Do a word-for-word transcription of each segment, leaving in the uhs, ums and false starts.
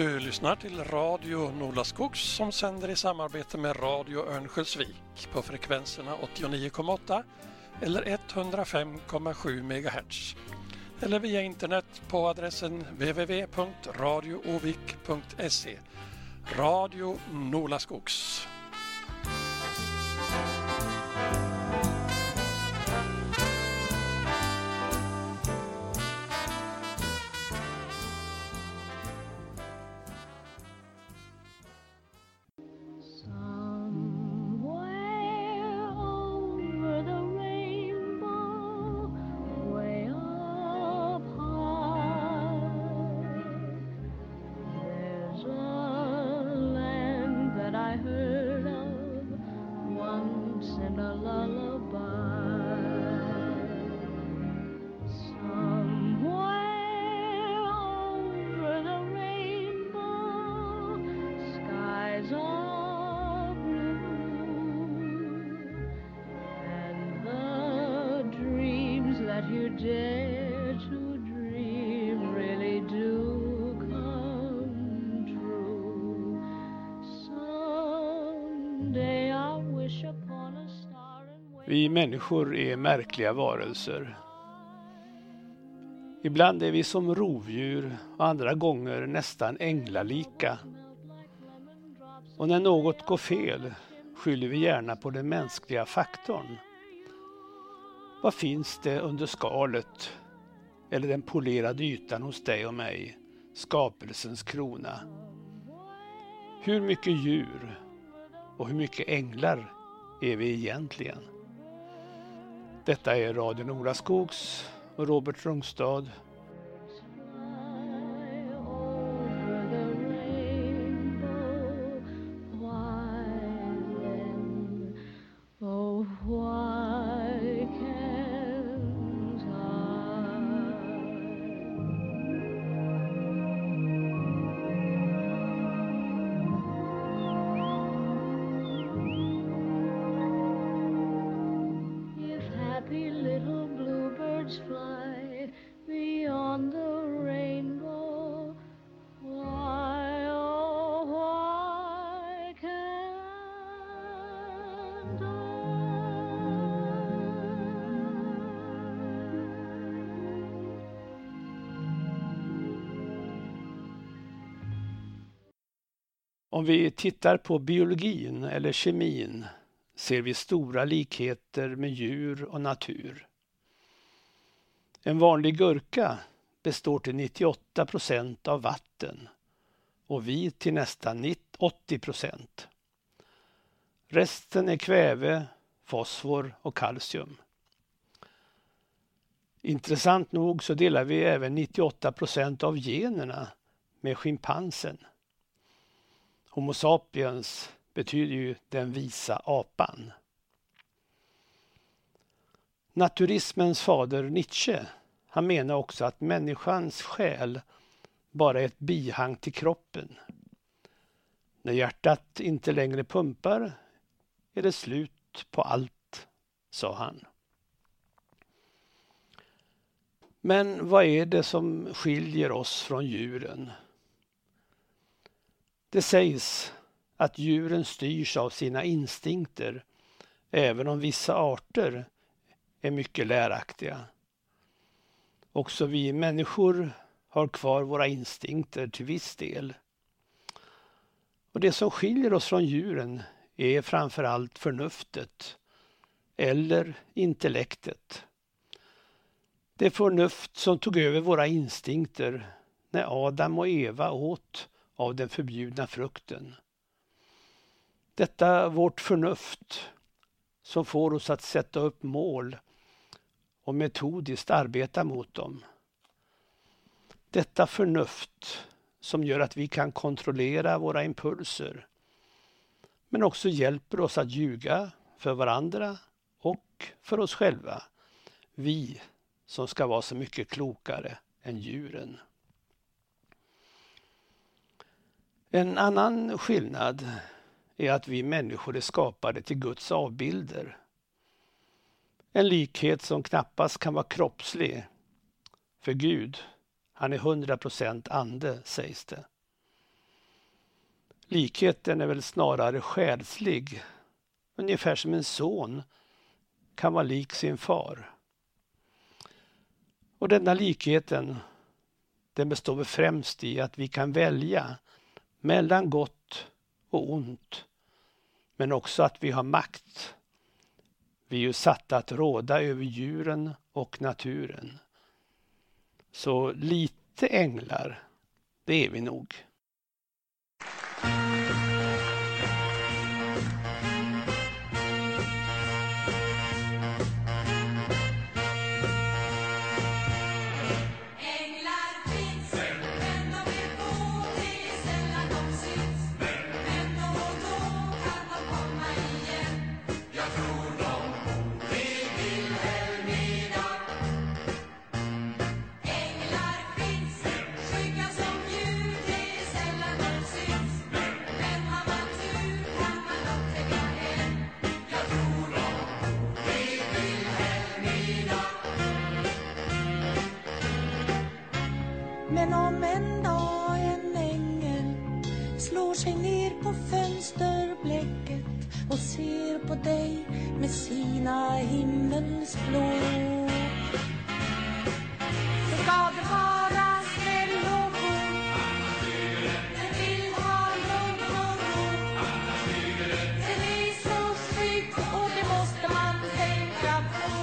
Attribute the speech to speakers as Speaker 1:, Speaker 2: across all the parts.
Speaker 1: Du lyssnar till Radio Nolaskogs som sänder i samarbete med Radio Örnsköldsvik på frekvenserna åttionio komma åtta eller etthundrafem komma sju megahertz. Eller via internet på adressen w w w punkt radio ovik punkt se. Radio Nolaskogs.
Speaker 2: Vi människor är märkliga varelser. Ibland är vi som rovdjur och andra gånger nästan änglalika. Och när något går fel skyller vi gärna på den mänskliga faktorn. Vad finns det under skalet eller den polerade ytan hos dig och mig, skapelsens krona? Hur mycket djur och hur mycket änglar är vi egentligen? Detta är Radio Nolaskogs och Robert Rungstad. Om vi tittar på biologin eller kemin ser vi stora likheter med djur och natur. En vanlig gurka består till nittioåtta procent av vatten och vi till nästan åttio procent. Resten är kväve, fosfor och kalcium. Intressant nog så delar vi även nittioåtta procent av generna med schimpansen. Homo sapiens betyder ju den visa apan. Naturismens fader Nietzsche, han menar också att människans själ bara är ett bihang till kroppen. När hjärtat inte längre pumpar är det slut på allt, sa han. Men vad är det som skiljer oss från djuren? Det sägs att djuren styrs av sina instinkter, även om vissa arter är mycket läraktiga. Också vi människor har kvar våra instinkter till viss del. Och det som skiljer oss från djuren är framförallt förnuftet eller intellektet. Det förnuft som tog över våra instinkter när Adam och Eva åt av den förbjudna frukten. Detta vårt förnuft som får oss att sätta upp mål och metodiskt arbeta mot dem. Detta förnuft som gör att vi kan kontrollera våra impulser men också hjälper oss att ljuga för varandra och för oss själva. Vi som ska vara så mycket klokare än djuren. En annan skillnad är att vi människor är skapade till Guds avbilder. En likhet som knappast kan vara kroppslig. För Gud, han är hundra procent ande, sägs det. Likheten är väl snarare själslig, ungefär som en son kan vara lik sin far. Och denna likheten, den består främst i att vi kan välja mellan gott och ont, men också att vi har makt. Vi är ju satta att råda över djuren och naturen. Så lite änglar, det är vi nog.
Speaker 3: Men om en dag en ängel slår sig ner på fönsterblecket och ser på dig med sina himmelsblå, så ska det vara snäll och god. Den vill ha lugn och ro. Den är så skygg och det måste man tänka på.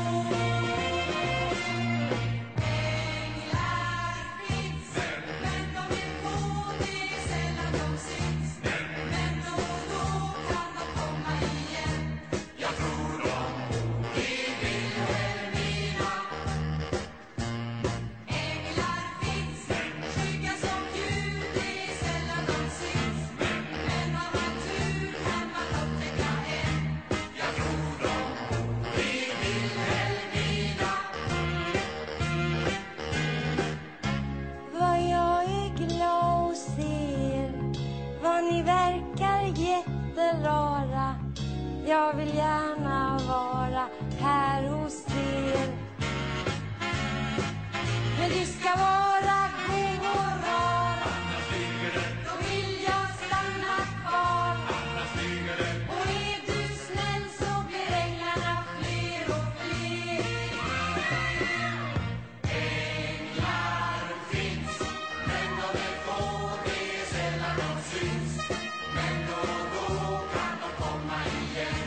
Speaker 3: Jag vill gärna vara här hos er. Men du ska vara god och rar. Då vill jag stanna kvar. Och är du snäll så blir änglarna fler och fler. Änglar finns, men de är få, det är sällan de syns. Men då och då kan de komma igen.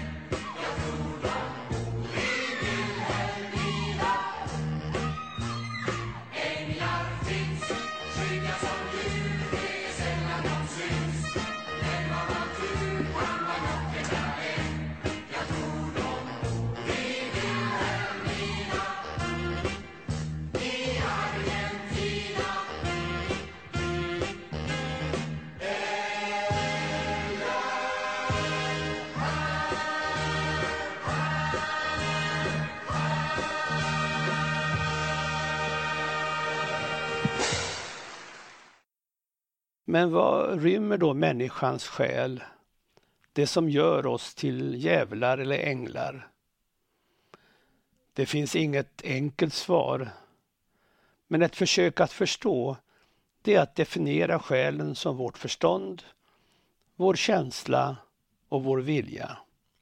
Speaker 2: Men vad rymmer då människans själ, det som gör oss till djävlar eller änglar? Det finns inget enkelt svar, men ett försök att förstå det är att definiera själen som vårt förstånd, vår känsla och vår vilja.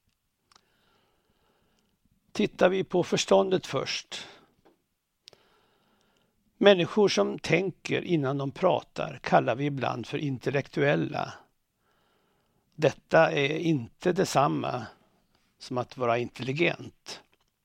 Speaker 2: Tittar vi på förståndet först. Människor som tänker innan de pratar kallar vi ibland för intellektuella. Detta är inte detsamma som att vara intelligent.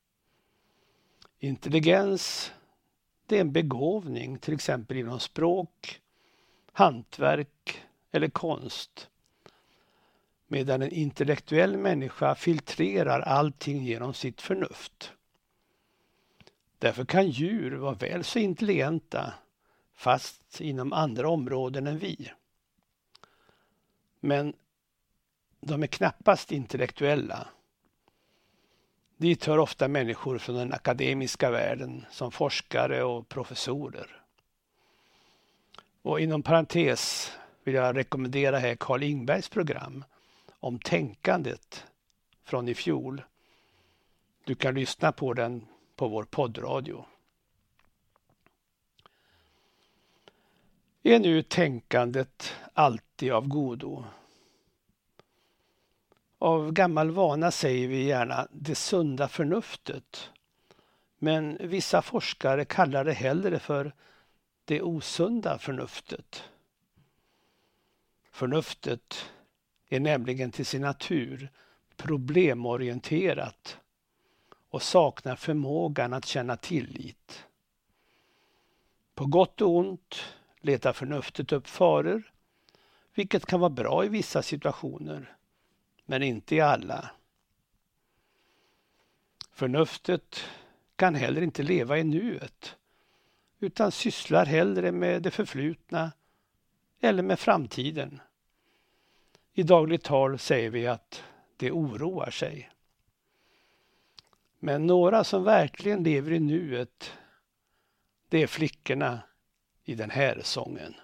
Speaker 2: Intelligens, det är en begåvning, till exempel inom språk, hantverk eller konst. Medan en intellektuell människa filtrerar allting genom sitt förnuft. Därför kan djur vara väl så intelligenta, fast inom andra områden än vi. Men de är knappast intellektuella. Dit hör ofta människor från den akademiska världen som forskare och professorer. Och inom parentes vill jag rekommendera här Carl Ingbergs program om tänkandet från i fjol. Du kan lyssna på den på vår poddradio. Är nu tänkandet alltid av godo? Av gammal vana säger vi gärna det sunda förnuftet. Men vissa forskare kallar det hellre för det osunda förnuftet. Förnuftet är nämligen till sin natur problemorienterat och saknar förmågan att känna tillit. På gott och ont letar förnuftet upp faror, vilket kan vara bra i vissa situationer, men inte i alla. Förnuftet kan heller inte leva i nuet, utan sysslar hellre med det förflutna eller med framtiden. I dagligt tal säger vi att det oroar sig. Men några som verkligen lever i nuet, det är flickorna i den här sången.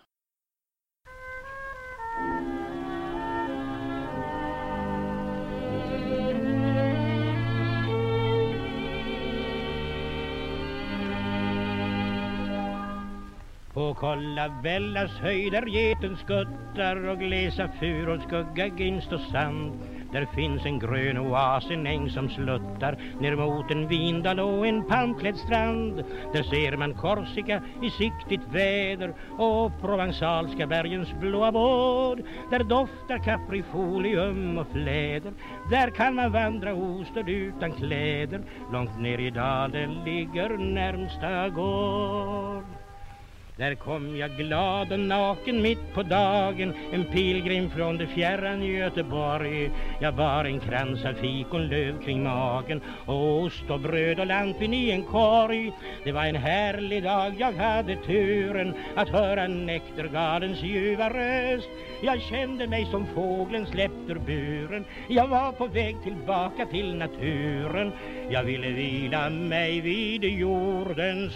Speaker 4: På Kollabellas höjder geten skuttar och glesa furor skugga ginst och sand. Där finns en grön oas, en äng som sluttar ner mot en vindal och en palmklädd strand. Där ser man Korsika i siktigt väder och provansalska bergens blåa båd. Där doftar kaprifolium och fläder. Där kan man vandra ostörd utan kläder. Långt ner i dalen ligger närmsta gård. Där kom jag glad och naken mitt på dagen, en pilgrim från det fjärran Göteborg. Jag bar en krans av fikonlöv kring magen och ost och bröd och lampin i en korg. Det var en härlig dag, jag hade turen att höra näktergalens ljuva röst. Jag kände mig som fågeln släppt ur buren. Jag var på väg tillbaka till naturen. Jag ville vila mig vid jordens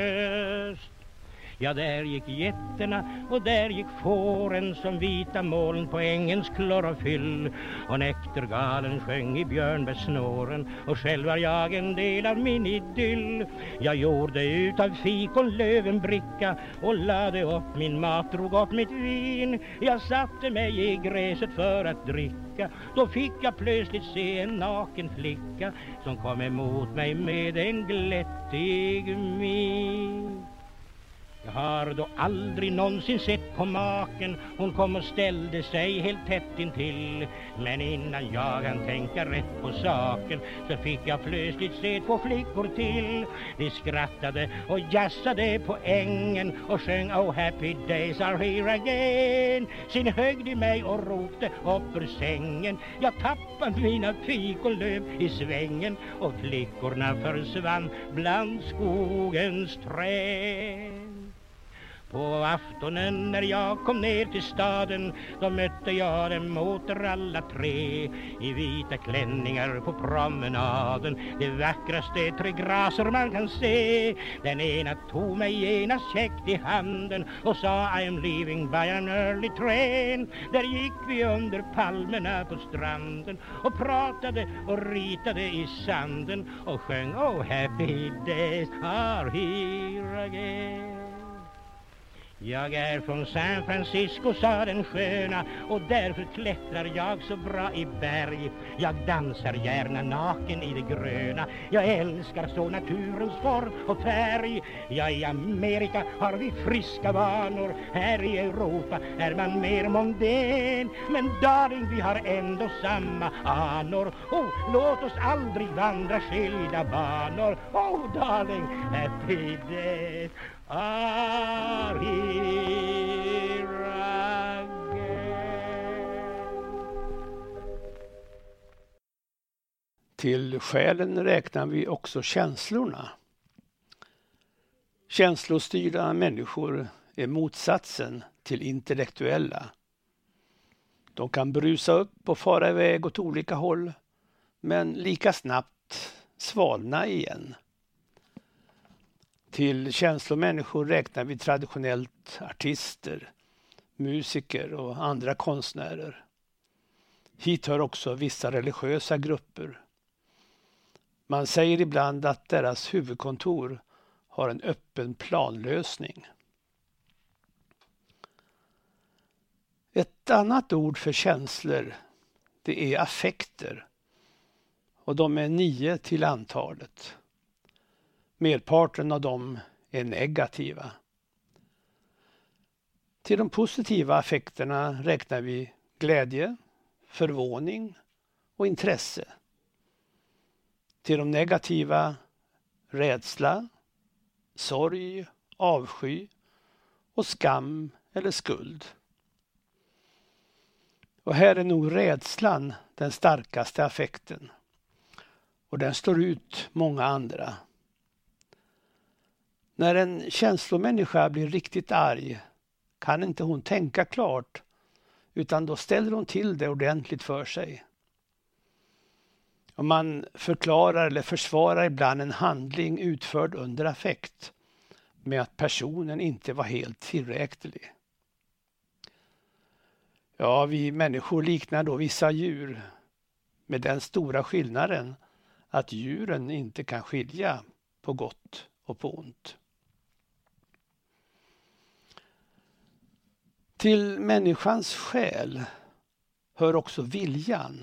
Speaker 4: bröst. Ja, där gick getterna och där gick fåren som vita moln på ängens klorofyll. Och näktergalen sjöng i björnbärsnåren och själv var jag en del av min idyll. Jag gjorde ut av fikonlöv en bricka och lade upp min mat, drog upp mitt vin. Jag satte mig i gräset för att dricka. Då fick jag plötsligt se en naken flicka som kom emot mig med en glättig min. Jag har då aldrig någonsin sett på maken. Hon kom och ställde sig helt tätt intill. Men innan jag kan tänka rätt på saken så fick jag plötsligt se två flickor till. De skrattade och jassade på ängen och sjöng Oh happy days are here again. Sin högde mig och ropte upp ur sängen. Jag tappade mina fikonlöv i svängen och flickorna försvann bland skogens träd. På aftonen när jag kom ner till staden, då mötte jag dem åter alla tre i vita klänningar på promenaden. Det vackraste tre graser man kan se. Den ena tog mig genast käckt i handen och sa I am leaving by an early train. Där gick vi under palmerna på stranden och pratade och ritade i sanden och sjöng Oh happy days are here again. Jag är från San Francisco, sa den sköna, och därför klättrar jag så bra i berg. Jag dansar gärna naken i det gröna. Jag älskar så naturens form och färg. Ja, i Amerika har vi friska vanor. Här i Europa är man mer mondän. Men darling, vi har ändå samma anor. Oh, låt oss aldrig vandra skilda banor. Oh, darling, happy days are here again.
Speaker 2: Till själen räknar vi också känslorna. Känslostyrda människor är motsatsen till intellektuella. De kan brusa upp och fara iväg åt olika håll, men lika snabbt svalna igen. Till känslomänniskor räknar vi traditionellt artister, musiker och andra konstnärer. Hit hör också vissa religiösa grupper. Man säger ibland att deras huvudkontor har en öppen planlösning. Ett annat ord för känslor, det är affekter. Och de är nio till antalet. Merparten av dem är negativa. Till de positiva affekterna räknar vi glädje, förvåning och intresse. Till de negativa rädsla, sorg, avsky och skam eller skuld. Och här är nog rädslan den starkaste affekten. Och den står ut många andra. När en känslomänniska blir riktigt arg kan inte hon tänka klart, utan då ställer hon till det ordentligt för sig. Och man förklarar eller försvarar ibland en handling utförd under affekt med att personen inte var helt tillräcklig. Ja, vi människor liknar då vissa djur med den stora skillnaden att djuren inte kan skilja på gott och på ont. Till människans själ hör också viljan.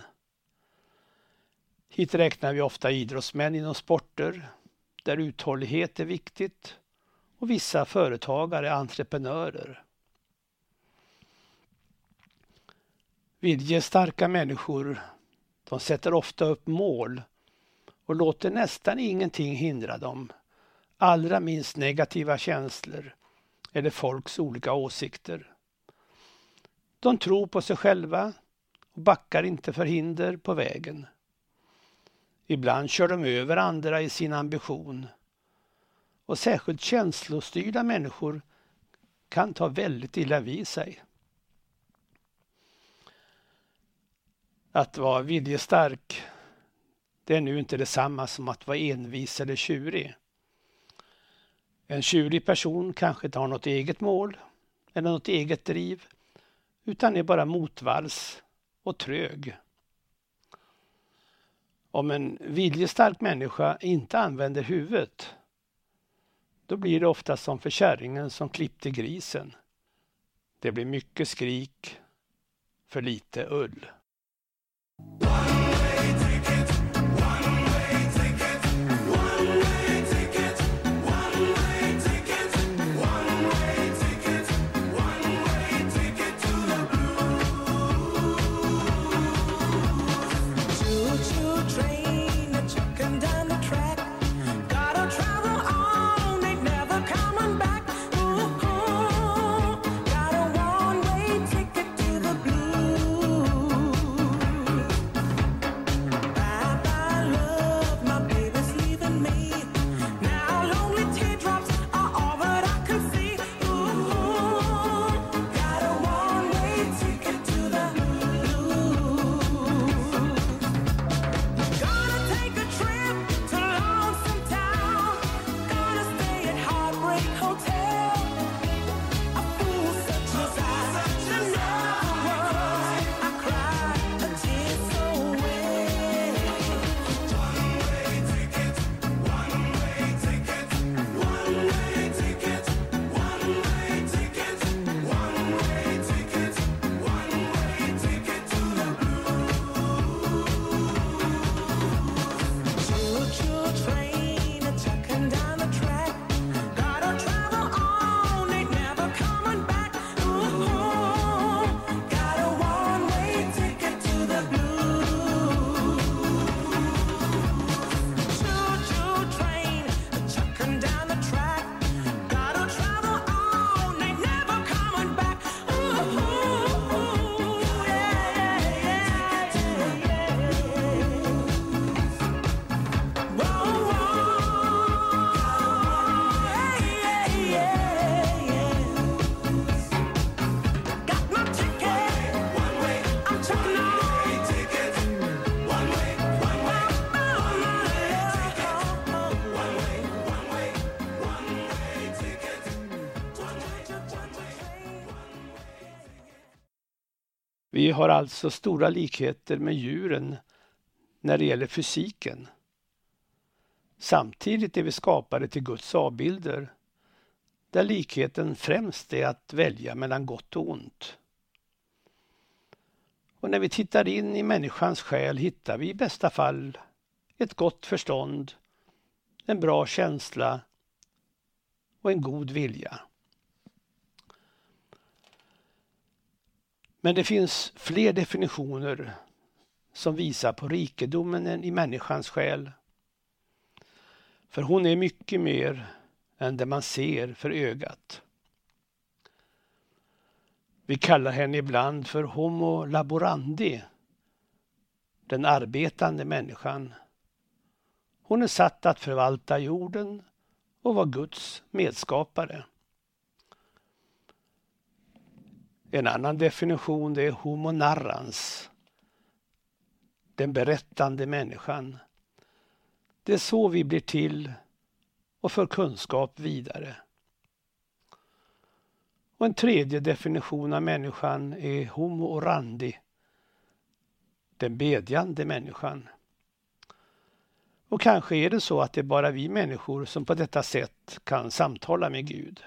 Speaker 2: Hit räknar vi ofta idrottsmän inom sporter där uthållighet är viktigt och vissa företagare, entreprenörer. Viljestarka människor, de sätter ofta upp mål och låter nästan ingenting hindra dem, allra minst negativa känslor eller folks olika åsikter. De tror på sig själva och backar inte för hinder på vägen. Ibland kör de över andra i sin ambition. Och särskilt känslostyrda människor kan ta väldigt illa vid sig. Att vara viljestark, det är nu inte detsamma som att vara envis eller tjurig. En tjurig person kanske inte har något eget mål eller något eget driv, utan är bara motvalls och trög. Om en viljestark människa inte använder huvudet, då blir det ofta som för kärringen som klippte grisen. Det blir mycket skrik, för lite ull. Vi har alltså stora likheter med djuren när det gäller fysiken. Samtidigt är vi skapade till Guds avbilder, där likheten främst är att välja mellan gott och ont. Och när vi tittar in i människans själ hittar vi i bästa fall ett gott förstånd, en bra känsla och en god vilja. Men det finns fler definitioner som visar på rikedomen i människans själ. För hon är mycket mer än det man ser för ögat. Vi kallar henne ibland för homo laborandi, den arbetande människan. Hon är satt att förvalta jorden och vara Guds medskapare. En annan definition är homo narrans, den berättande människan. Det är så vi blir till och för kunskap vidare. Och en tredje definition av människan är homo orandi, den bedjande människan. Och kanske är det så att det är bara vi människor som på detta sätt kan samtala med Gud.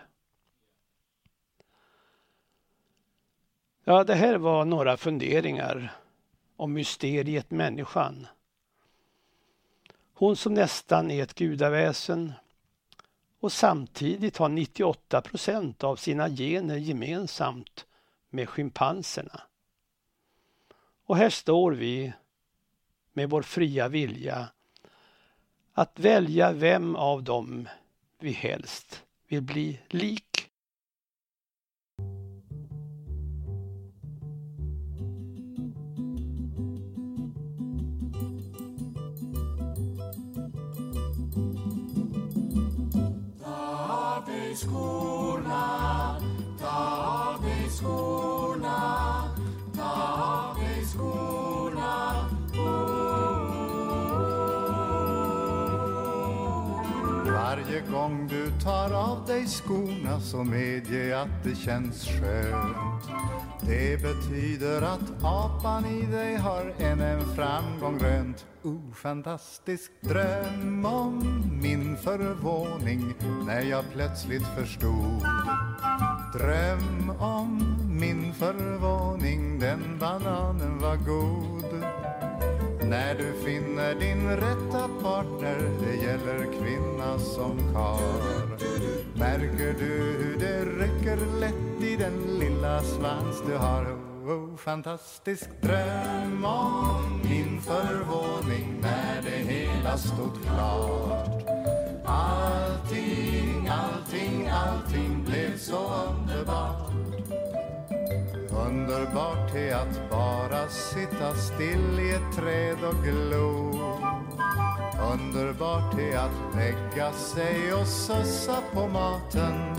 Speaker 2: Ja, det här var några funderingar om mysteriet människan. Hon som nästan är ett gudaväsen och samtidigt har nittioåtta procent av sina gener gemensamt med schimpanserna. Och här står vi med vår fria vilja att välja vem av dem vi helst vill bli lik.
Speaker 3: Skorna, ta av dig skorna, ta av dig skorna.
Speaker 5: Varje gång du tar av dig skorna så medge att det känns skönt. Det betyder att apan i dig har än en framgång rönt. Oh, fantastisk dröm om min förvåning när jag plötsligt förstod. Dröm om min förvåning, den bananen var god. När du finner din rätta partner, det gäller kvinna som karl. Märker du hur det räcker lätt i den lilla svans du har? Oh, fantastisk dröm om min förvåning när det hela stod klart. Allting, allting, allting blev så underbart. Underbart är att bara sitta still i ett träd och glo. Underbart är att lägga sig och sussa på maten.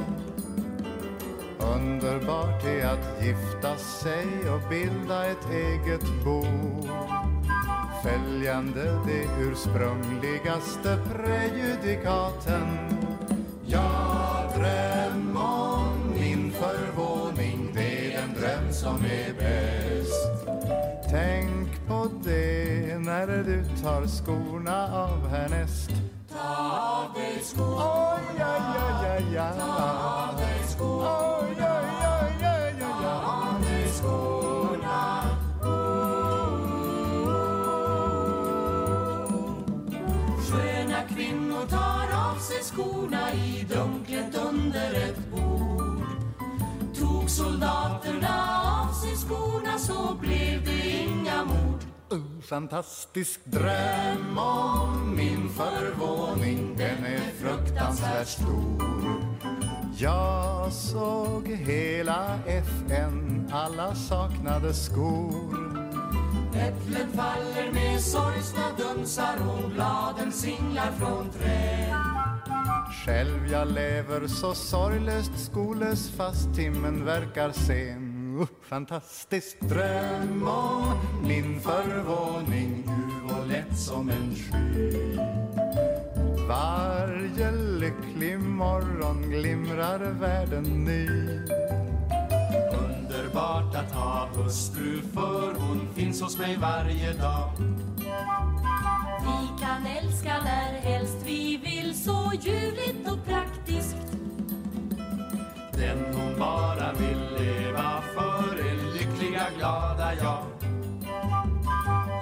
Speaker 5: Underbart är att gifta sig och bilda ett eget bo. Följande det ursprungligaste prejudikaten. Jag dröm om min förvåning, det är den dröm som är bäst. Tänk på det när du tar skorna av härnäst.
Speaker 3: Ta av dig skorna,
Speaker 5: oj, ja, ja, ja, ja.
Speaker 3: ta av dig skorna,
Speaker 5: Oj, ja, ja, ja, ja,
Speaker 3: ta
Speaker 5: ja.
Speaker 3: av dig skorna. Sköna kvinnor tar av sig skorna i dunklet under ett bord. Tog soldaterna av sig skorna så blev det inga mord.
Speaker 5: Oh, fantastisk dröm om min förvåning, den är fruktansvärt stor. Jag såg hela F N, alla saknade skor.
Speaker 3: Äpplen faller med sorgsna dunsar och bladen singlar från träd.
Speaker 5: Själv jag lever så sorglöst skolös fast timmen verkar sen. Uh, fantastisk dröm om min förvåning, ljuv och lätt som en sky. Varje lycklig morgon glimrar världen ny.
Speaker 3: Underbart att ha hustru för hon finns hos mig varje dag. Vi kan älska när helst vi vill, så ljuvligt och praktiskt. Den hon bara vill leva för är lyckliga, glada jag.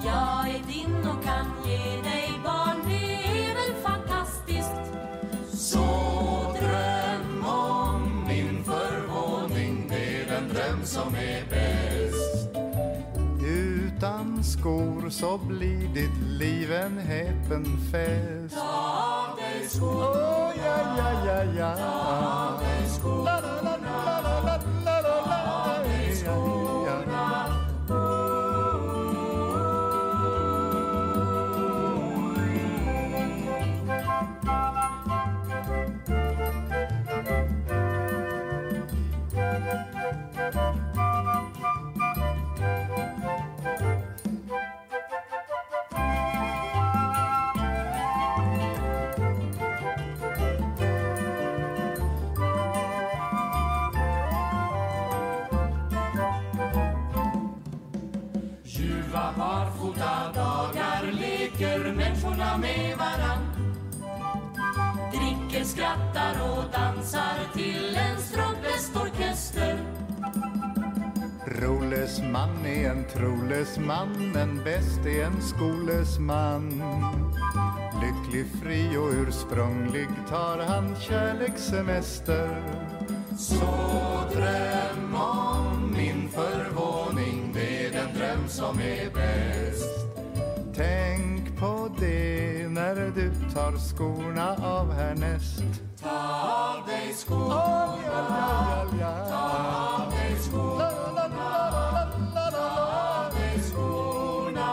Speaker 3: jag är din och kan ge dig barn, det är väl fantastiskt.
Speaker 5: Så dröm om min förvåning, det är den dröm som är bäst. Utan skor så blir ditt liv en häpen fest.
Speaker 3: Ta av dig skorna,
Speaker 5: Åh, ja, ja, ja, ja.
Speaker 3: ta av dig skorna,
Speaker 5: La, la, la, la, la, la, la, la,
Speaker 3: ta av dig
Speaker 5: ja, ja.
Speaker 3: Ljuva barfota dagar leker människorna med varann. Dricker, skrattar och dansar till en stråkbästorkester.
Speaker 5: Roles man är en troles man, men bäst är en skoles man. Lycklig, fri och ursprunglig tar han kärlekssemester. Så dröm om min förvåning, det är den dröm som är bäst. Tänk på det när du tar skorna av härnäst.
Speaker 3: Ta av dig skorna,
Speaker 5: Oh, ja, ja, ja, ja.
Speaker 3: ta av dig skorna,
Speaker 5: La, la, la, la, la, la,
Speaker 3: ta
Speaker 5: la.
Speaker 3: av dig skorna.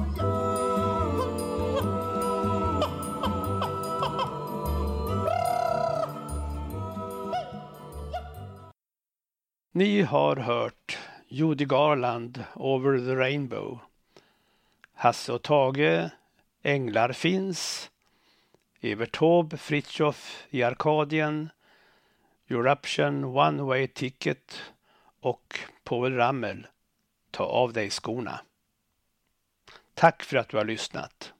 Speaker 2: Ni har hört Judy Garland, Over the Rainbow. Hasse och Tage, Änglar finns. Evert Taube, Fritjof i Arkadien. Eruption, One Way Ticket och Povel Ramel, Ta av dig skorna. Tack för att du har lyssnat.